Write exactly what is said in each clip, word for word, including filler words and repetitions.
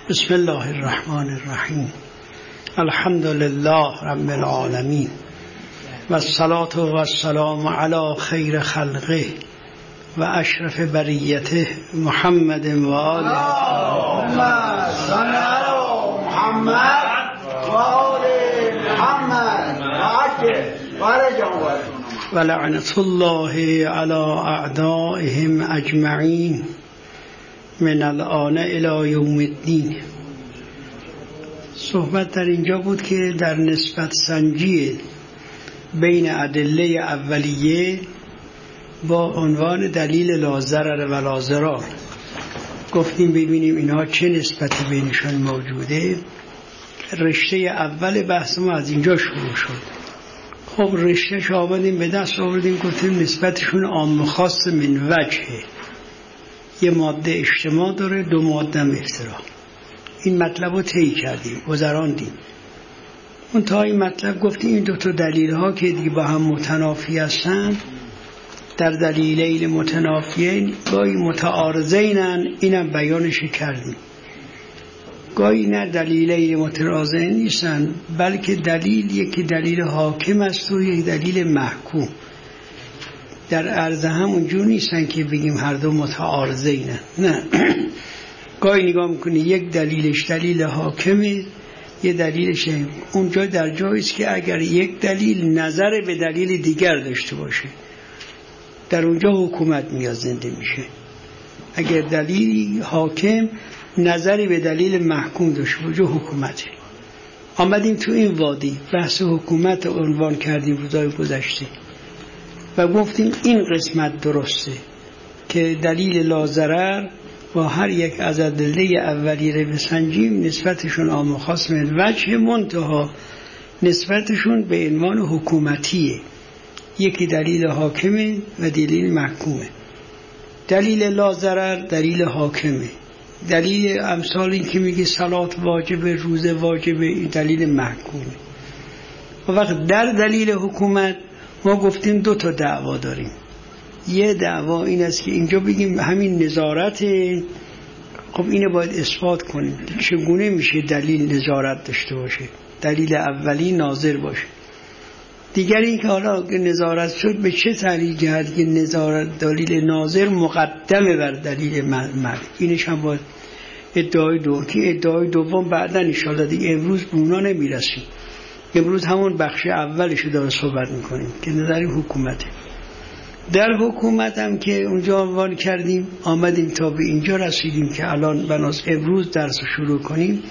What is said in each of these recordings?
بسم الله الرحمن الرحیم. الحمد لله رب العالمین و الصلاة و السلام علی خیر خلقه و اشرف بریته محمد و آله اللهم صل علی محمد و آل محمد و عجل فرجهم و لعنت الله علی اعدائهم اجمعین من الآن الی یوم الدین. صحبت در اینجا بود که در نسبت سنجی بین ادله اولیه با عنوان دلیل لا ضرر و لا ضرار گفتیم ببینیم اینها چه نسبتی بینشان موجوده. رشته اول بحث ما از اینجا شروع شد. خب رشتهش آمدیم به دست آوردیم گفتیم نسبتشون عام خاص من وجهه. یه ماده اجتماع داره، دو ماده افتراق. این مطلب رو طی کردیم، گذراندیم. اون تا این مطلب گفتیم این دو تا دلیل ها که دیگه با هم متنافی هستن، در دلیلین متنافیین گاهی متعارضینن، اینم بیانش کردیم. گاهی نه دلیلین متعارضین نیستن، بلکه دلیل یکی دلیل حاکم است و یک دلیل محکوم. در عرض هم اونجور نیستن که بگیم هر دو متعارضینن، نه. گاهی نگاه میکنی یک دلیلش دلیل حاکمه، یه دلیلش اونجا در جاییست که اگر یک دلیل نظر به دلیل دیگر داشته باشه در اونجا حکومت میاد زنده میشه. اگر دلیل حاکم نظری به دلیل محکوم داشته باشه حکومته. آمدیم تو این وادی بحث حکومت عنوان کردیم روزای گذشته و گفتیم این قسمت درسته که دلیل لا ضرر با هر یک از ادله اولیه رو بسنجیم نسبتشون عام و خاص من وجه، منتها نسبتشون به عنوان حکومتیه. یکی دلیل حاکمه و دلیل محکومه. دلیل لا ضرر دلیل حاکمه. دلیل امثال این که میگه صلات واجبه، روزه واجبه، دلیل محکومه. و وقت در دلیل حکومت ما گفتیم دو تا دعوا داریم. یه دعوا این است که اینجا بگیم همین نظارته، خب اینو باید اثبات کنیم چگونه میشه دلیل نظارت داشته باشه، دلیل اولی ناظر باشه. دیگر این که حالا نظارت شد به چه طریق جهت که نظارت دلیل ناظر مقدمه بر دلیل مرد، اینش هم باید ادعای دو که ادعای دوم بعدا ان شاءالله دیگه امروز به اونا نمیرسیم. امروز همون بخش اولش رو داره صحبت میکنیم که نظر حکومته. در حکومت هم که اونجا عنوان کردیم آمدیم تا به اینجا رسیدیم که الان بناس امروز درس شروع کنیم.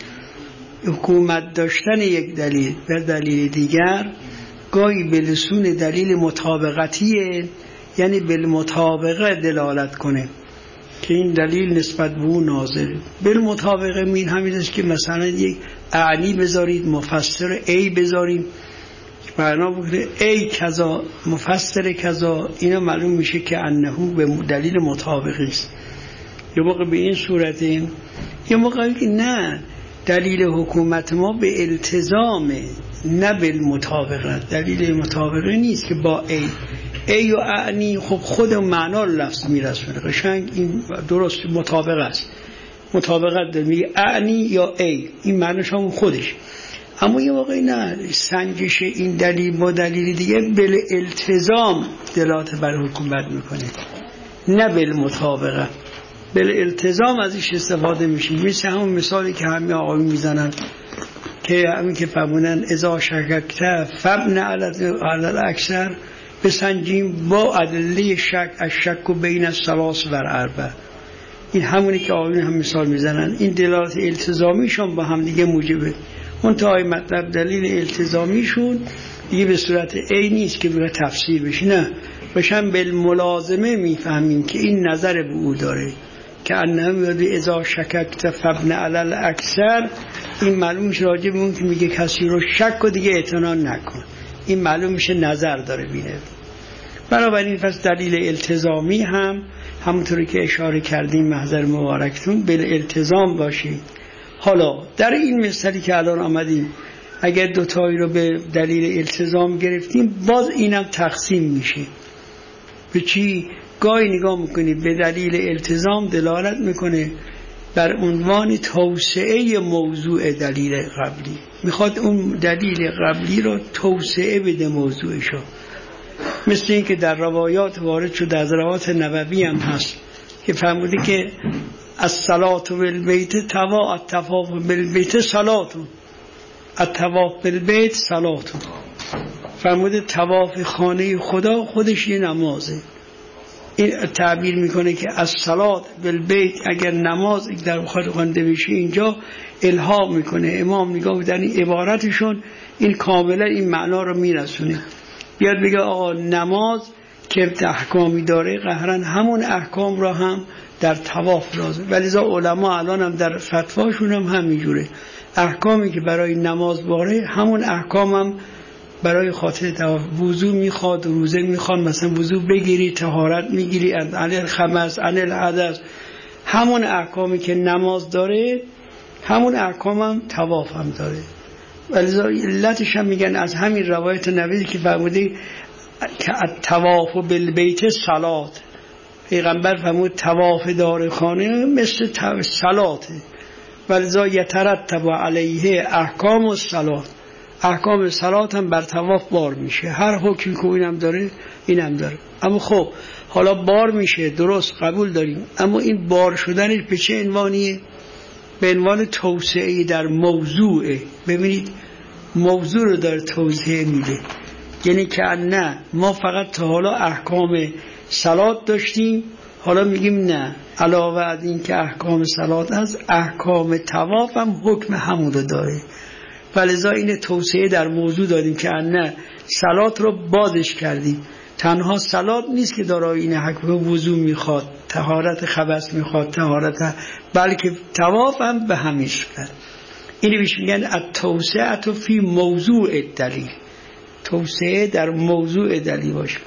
حکومت داشتن یک دلیل بر دلیل دیگر گاهی به لسون دلیل مطابقتیه، یعنی بالمطابقه دلالت کنه که این دلیل نسبت به اون ناظر. بالمطابقه مین همین است که مثلا یک اعنی بذارید مفسر ای بذاریم معنا بکنه ای کذا مفسر کذا، اینا معلوم میشه که انهو به دلیل مطابقی است. یه موقع به این صورت، یه موقع که نه دلیل حکومت ما به التزامه نه بالمطابقه. دلیل مطابقه نیست که با ای ای و اعنی خب خود معنا لفظ میرسونه قشنگ، این درست مطابقه است. مطابقت داره میگه اعنی یا ای، این معناش هم خودش. اما یه واقعی نه سنجش این دلیل با دلیل دیگه بل التزام دلالت بر حکومت میکنه نه بل مطابقه. بل التزام ازش استفاده میشه. مثل همون مثالی که همه آقایی میزنن که همین که فرمونن اذا شککت فبن علی الاکثر، بسنجیم با ادله شک الشک بین الثلاث و الاربع. این همونی که آقایون هم مثال میزنن. این دلالت التزامیشون با هم دیگه موجبه. منتهای مطلب دلیل التزامیشون دیگه به صورت ای نیست که بگه تفسیر بشه، نه باشن بالملازمه میفهمیم که این نظر به او داره که انه میاد اذا شککت فبن علی الاکثر. این معلوم میشه راجع به اون که میگه کسی رو شک و دیگه اعتنا نکن، این معلوم میشه نظر داره بینه. بنابراین پس دلیل التزامی هم همونطوری که اشاره کردیم محضر مبارکتون بالالتزام باشید. حالا در این مثالی که الان آمدیم اگر دوتایی رو به دلیل التزام گرفتیم باز اینم تقسیم میشه به چی؟ گاهی نگاه میکنید به دلیل التزام دلالت میکنه بر عنوان توسعه موضوع دلیل قبلی. میخواد اون دلیل قبلی رو توسعه بده موضوعشو، مثل این که در روایات وارد شد، از روایات نبوی هم هست که فرموده که الصلاة بالبیت توا الطواف بالبیت صلاة، الطواف بالبیت صلاة. فرموده طواف خانه خدا خودش یه نمازه. این تعبیر میکنه که الصلاة بالبیت اگر نماز در بخاری خوانده بشه، اینجا الهام میکنه امام نگاه در این عبارتشون این کاملا این معنا رو میرسونه. بیاد بگه آقا نماز که احکامی داره قهرن همون احکام را هم در طواف لازم. ولیذا علما الان هم در فتواشون هم همینجوره، احکامی که برای نماز باره همون احکام هم برای خاطر طواف. وضو میخواد، روزه میخواد، مثلا وضو بگیری، طهارت میگیری عن الخبث عن الحدث، همون احکامی که نماز داره همون احکام هم طواف هم داره. ولیذا علتش هم میگن از همین روایت نبوی که فرموده که الطواف بالبیت صلاة، پیغمبر فرمود طواف دار خانه مثل صلاته. ولذا یترتب علیه احکام الصلاة، احکام الصلاة هم بر طواف بار میشه. هر حکمی که اینم داره اینم داره. اما خب حالا بار میشه، درست قبول داریم، اما این بار شدنش به چه عنوانیه؟ به عنوان توسعه در موضوعه. ببینید موضوع رو داره توضیح میده، یعنی که نه ما فقط تا حالا احکام صلات داشتیم، حالا میگیم نه علاوه از این که احکام صلات هست، احکام طواف هم حکم همون رو داره. ولذا این توسعه در موضوع دادیم که نه صلات رو بازش کردیم. تنها صلات نیست که دارای این حکم وضو میخواد، طهارت خبث میخواد، طهارت، بلکه طواف هم به همیش کرد. اینو بیش میگن التوسعه فی موضوع دلیل، توسعه در موضوع دلیل باشه.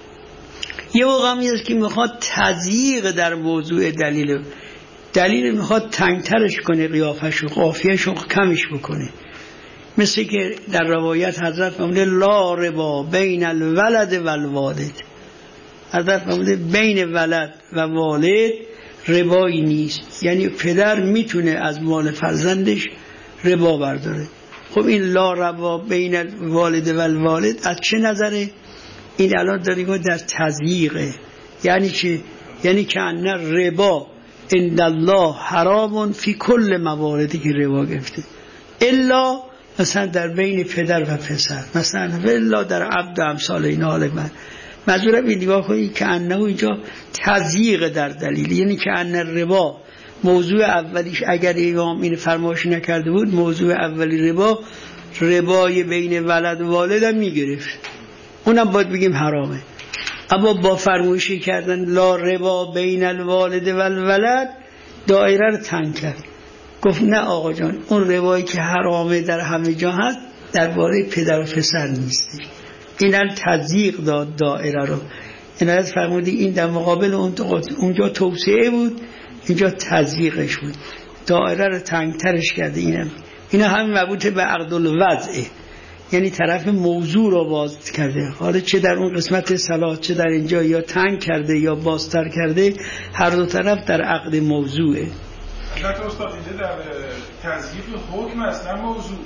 یه موقع میاد که میخواد تضییق در موضوع دلیل، دلیل میخواد تنگترش کنه، قیافش و قافیه‌ش رو کمش بکنه. مثل که در روایت حضرت فرموده لا ربا بین الولد و الوالد، حضرت فرموده بین ولد و والد ربایی نیست، یعنی پدر میتونه از مال فرزندش ربا برداره. خب این لا ربا بین الوالد و الوالد از چه نظره؟ این الان داریم در تضییقه. یعنی چه؟ یعنی که ان ربا عند الله حرام فی کل مواردی که ربا گرفته، الا مثلا در بین پدر و پسر، مثلا الا در عبد و امثال این. حال من منظورم این نگاه کنید که انه اینجا تضییق در دلیل، یعنی که ان ربا موضوع اولیش اگر امام این فرمایش نکرده بود، موضوع اولی ربا ربای بین ولد و والد هم میگرفت، اونم باید بگیم حرامه. اما با فرمایشی کردن لا ربا بین الوالد و الولد دایره رو تنگ کرد، گفت نه آقا جان اون روایی که حرامه در همه جا هست درباره پدر و پسر نیستش. اینن تضییق داد دایره رو. این فرمودی این در مقابل اونجا توسعه بود، اینجا تضییقش بود، دایره رو تنگترش کرده. اینم اینا همین مربوط به عقد الوضعه، یعنی طرف موضوع رو باز کرده. حالا چه در اون قسمت صلات چه در اینجا یا تنگ کرده یا بازتر کرده، هر دو طرف در عقد موضوعه. حضرت استاد اینجا در تضییق حکم است نه موضوع.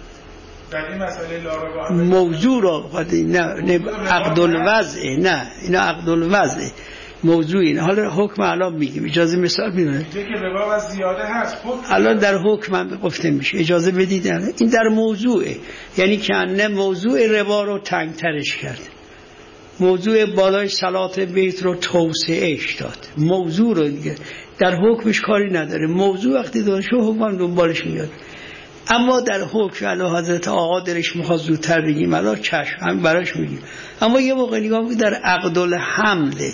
در این مسئله لاربا موضوع رو نه نه عقد الوضع، نه اینا عقد الوضع موضوع اینه. حالا حکم الان میگیم، اجازه مثال میدم اینجا که ربا از زیاده هست حکم الان در حکم هم گفته میشه، اجازه بدید. این در موضوعه، یعنی که نه موضوع ربا رو تنگترش کرد، موضوع بالای صلات بیت رو توسعهش داد، موضوع رو دیگه در حکمش کاری نداره. موضوع وقتی دانشو حکم دنبالش میاد. اما در حکم علی حضرت آقا درش میخواد زودتر بگیم، الان چشم هم براش میگیم. اما یه موقع نگاه میگیم در عقد الحمله،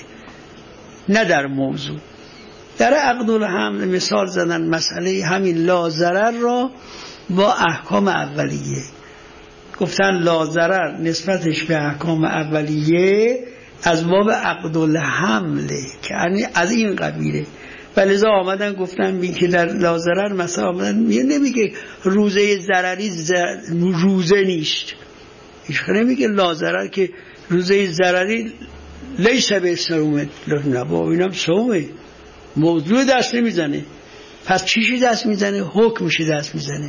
نه در موضوع. در عقد الحمل مثال زدن مسئله همین لا ضرر را با احکام اولیه، گفتن لا ضرر نسبتش به احکام اولیه از باب عقد الحمله که از این قبیله. ولذا آمدن گفتن بین که در لا ضرر مثلا آمدن نمیگه روزه ضرری زر... روزه نیست، هیچ نمیگه لا ضرر که روزه ضرری لیس به سومه، نه با اینم سومه، موضوع دست نمیزنه. پس چیشی دست میزنه؟ حکمشی دست میزنه.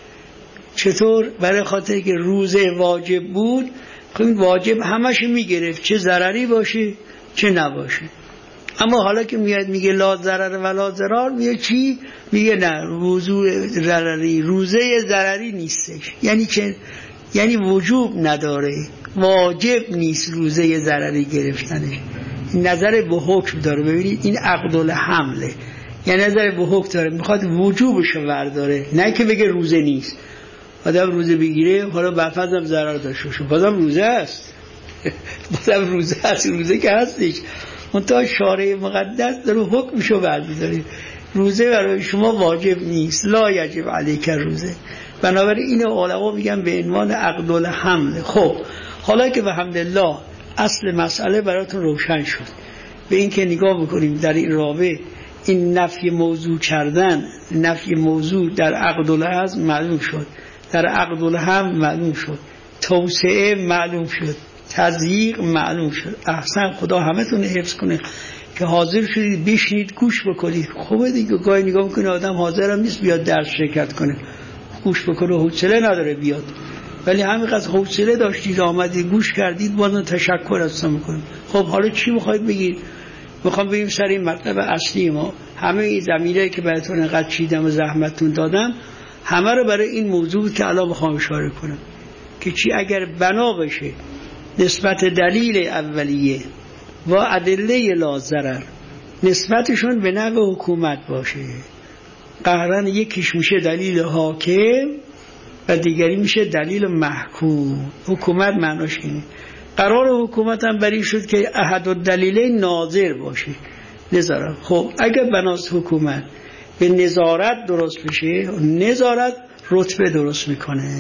چطور؟ برای خاطر که روزه واجب بود، خب این واجب همش میگرفت، چه ضرری باشه چه نباشه. اما حالا که میاد میگه لا ضرر ولا ضرار، میگه چی؟ میگه نه، وضوء ضرری روزه ضرری نیستش. یعنی چه؟ یعنی وجوب نداره، واجب نیست روزه ضرری گرفتنش. نظر به حکم داره. ببینید این عقد الحمله، یعنی نظر به حکم داره، میخواد وجوبشو برداره، نه که بگه روزه نیست. آدم روزه بگیره حالا بفرضم ضرر داشته باشه، بازم روزه است بازم روزه است، روزه که هستش، منتها شارع مقدس داره حکمشو برمی‌داره. روزه برای شما واجب نیست، لا یجب علیک روزه. بنابراین این علما میگن به عنوان عقد الحمل. خب حالا که به حمدالله اصل مسئله براتون روشن شد، به این که نگاه بکنیم در این رابطه، این نفی موضوع کردن، نفی موضوع در عقد العزم معلوم شد، در عقد الحمل معلوم شد، توسعه معلوم شد، تضییق معلوم شد. احسن، خدا همتون حفظ کنه که حاضر شدید بشنید گوش بکنید. خوبه دیگه، گاهی نگاه میکنه آدم حاضرم نیست بیاد درس شرکت کنه، گوش بکنه، حوصله نداره بیاد، ولی همینقدر حوصله داشتید آمدید گوش کردید، بازم تشکر ازتون میکنم. خب حالا چی میخواید بگید؟ میخوام بگیم سر این مطلب اصلی ما. همه این زمینه‌ای که براتون اینقدر چیدم و زحمتتون دادم، همه رو برای این موضوع که الان میخوام اشاره کنم که چی اگر بنا بشه نسبت دلیل اولیه و ادله لا ضرر نسبتشون به نوع حکومت باشه، قهرن یکیش میشه دلیل حاکم و دیگری میشه دلیل محکوم. حکومت معناش اینه. قرار حکومت هم بری شد که احد الدلیل ناظر باشه، نظارت. خب اگر بناس حکومت به نظارت درست بشه، نظارت رتبه درست میکنه.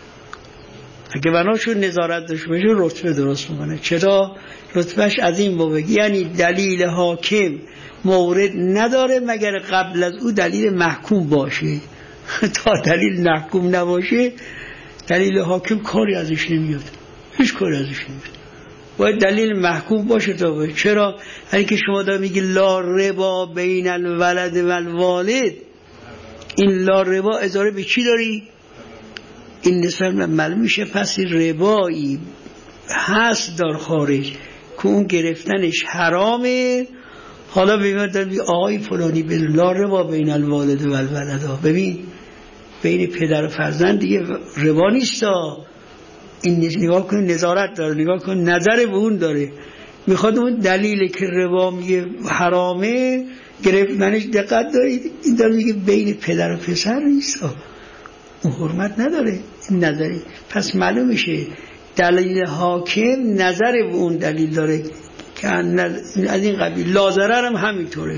اگه بناشون نظارت داشته باشه رتبه درست میکنه. چرا؟ رتبهش از این بابه، یعنی دلیل حاکم مورد نداره مگر قبل از او دلیل محکوم باشه. تا دلیل محکوم نباشه دلیل حاکم کاری ازش نمیاد، هیچ کاری ازش نمیاد. باید دلیل محکوم باشه تا باشه. چرا؟ یعنی که شما دا میگی لا ربا بین الولد و الوالد، این لا ربا ازاره به چی داری؟ این نسبت معلوم میشه پس ربایی هست در خارج که اون گرفتنش حرامه. حالا ببین آقای فلانی به لا ربا بین الوالد و الولد، ببین بین پدر و فرزند دیگه ربا نیستا. این نگاه کن نظارت داره، نگاه کن نظر به اون داره، میخواد اون دلیل که ربا میگه حرامه گرفتنش دقت دارید، این داره میگه بین پدر و پسر نیستا، اون حرمت نداره این نظری. پس معلوم میشه دلیل حاکم نظر به اون دلیل داره که از این قبیل. لازرر هم همینطوره،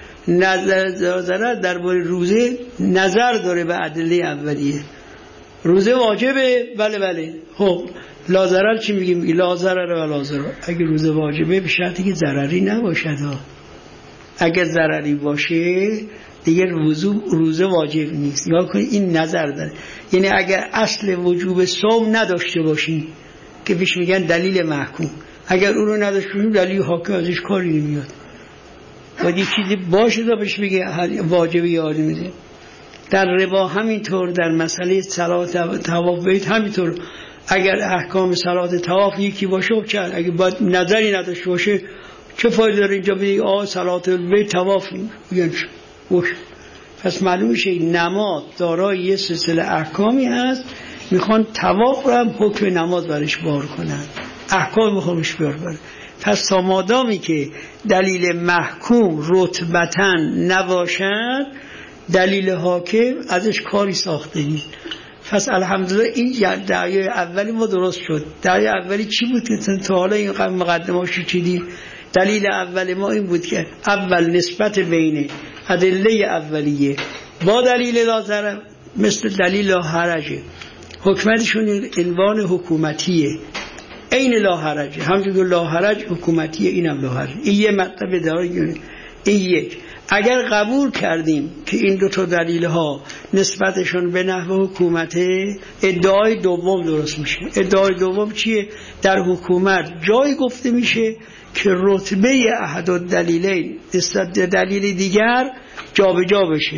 نظر درباره روزه نظر داره به ادله اولیه. روزه واجبه، بله بله. خب لازرر چی میگیم؟ میگه لازرر و لازرر. اگه روزه واجبه به شرطی که ضرری نباشه. اگه ضرری باشه دیگه روزه واجب نیست. یا کنید این نظر داره، یعنی اگر اصل وجوب صوم نداشته باشین که بهش میگن دلیل محکوم، اگر اون رو نداشته باشین دلیل حاکم ازش کاری نمیاد. باید یه چیزی باشه تا بهش بگه واجبه یا نمیده. در ربا همینطور، در مسئله صلات طواف بیت همینطور. اگر احکام صلات طواف یکی باشه و چه، اگه باید نظری نداشته باشه چه فایده داره اینجا بگی آه صلات بیت طواف میگن اوش. پس معلوم میشه نماز دارای یه سلسله احکامی هست، میخوان طواف رو هم حکم نماز برش بار کنن، احکام میخوانش بیار بره. پس تا مادامی که دلیل محکوم رتبتاً نباشد دلیل حاکم ازش کاری ساخته نیست. پس الحمدلله این دعای اولی ما درست شد. دعای اولی چی بود که تا حالا این مقدمه‌اش چیدی؟ دلیل اول ما این بود که اول نسبت بین ادله اولیه با دلیل لازره مثل دلیل لا حرجه، حکمتشون عنوان حکومتیه، این لا حرجه، همچون که لا حرج حکومتیه اینم لا حرج. این یه مطلب داره. این یک اگر قبول کردیم که این دو تا دلیل ها نسبتشون به نحو حکومته، ادعای دوم درست میشه. ادعای دوم چیه؟ در حکومت جای گفته میشه که رتبه احد الدلیلین نسبت به دلیل دیگر جابجا بشه.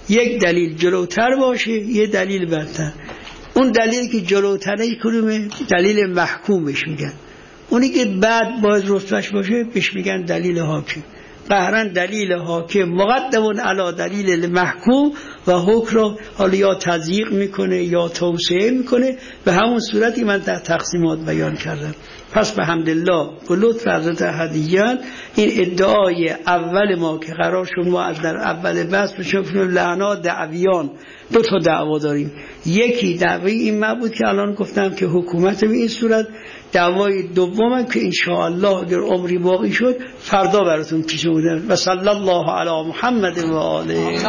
یک دلیل جلوتر باشه یه دلیل برتر. اون دلیلی که جلوتره کدومه؟ دلیل محکوم بهش میگن. اونی که بعد باید رتبهش باشه بهش میگن دلیل حاکم. قهرن دلیل حاکم مقدمون علی دلیل محکوم و حکم رو حالا یا تضییق میکنه یا توسعه میکنه به همون صورتی من در تقسیمات بیان کردم. پس به حمدالله به لطف حضرت احدیان این ادعای اول ما که قرار شد ما از در اول بحث بشیم لعنا دعویان دو تا دعوا داریم. یکی دعوی این مبود که الان گفتم که حکومت به این صورت، دعوای دومم که انشاءالله اگر عمری باقی شد فردا براتون پیش بودن. و صلی الله علی محمد و آله.